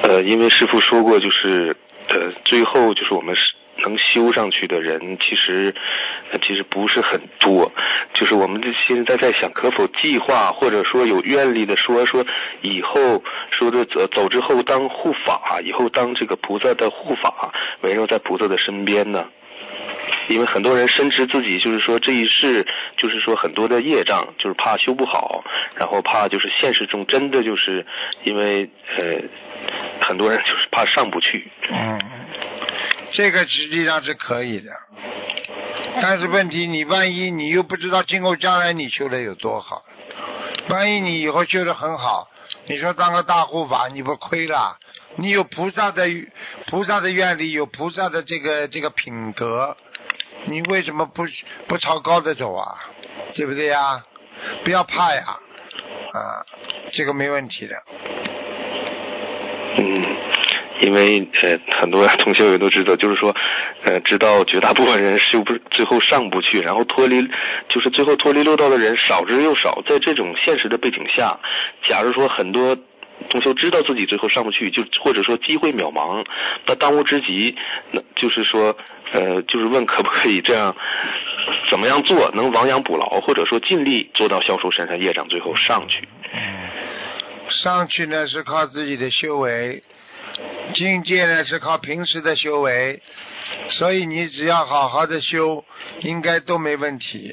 因为师父说过，就是最后就是我们能修上去的人，其实不是很多。就是我们现在在想，可否计划或者说有愿力的说以后说的走之后当护法，以后当这个菩萨的护法，围绕在菩萨的身边呢？因为很多人深知自己就是说这一世就是说很多的业障，就是怕修不好，然后怕就是现实中真的就是因为很多人就是怕上不去。 这个实际上是可以的，但是问题你万一你又不知道今后将来你修的有多好，万一你以后修的很好，你说当个大护法你不亏了？你有菩萨的愿力，有菩萨的这个品格，你为什么不朝高的走啊？对不对呀？不要怕呀，这个没问题的。 因为很多同修也都知道，就是说知道绝大部分人最后上不去，然后就是最后脱离六道的人少之又少。在这种现实的背景下，假如说很多同修知道自己最后上不去，就或者说机会渺茫，那当务之急，那就是说就是问可不可以这样，怎么样做能亡羊补牢，或者说尽力做到消除身上业障，最后上去。 上去呢是靠自己的修为，境界呢是靠平时的修为，所以你只要好好的修，应该都没问题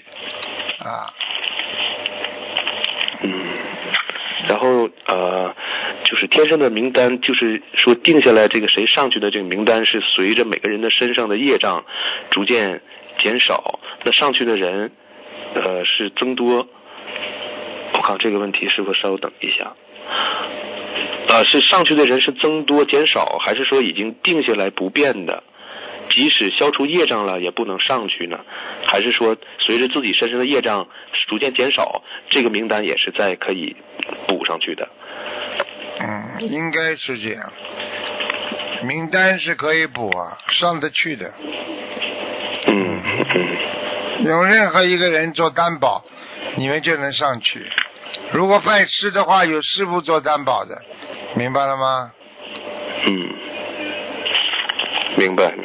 然后就是天上的名单，就是说定下来这个谁上去的这个名单是随着每个人的身上的业障逐渐减少，那上去的人是增多。我看这个问题是否稍等一下。是上去的人是增多减少，还是说已经定下来不变的，即使消除业障了也不能上去呢？还是说随着自己身上的业障逐渐减少，这个名单也是在可以补上去的？ 应该是这样，名单是可以补上得去的。有任何一个人做担保，你们就能上去。如果拜师的话，有师父做担保的，明白了吗？ 明白。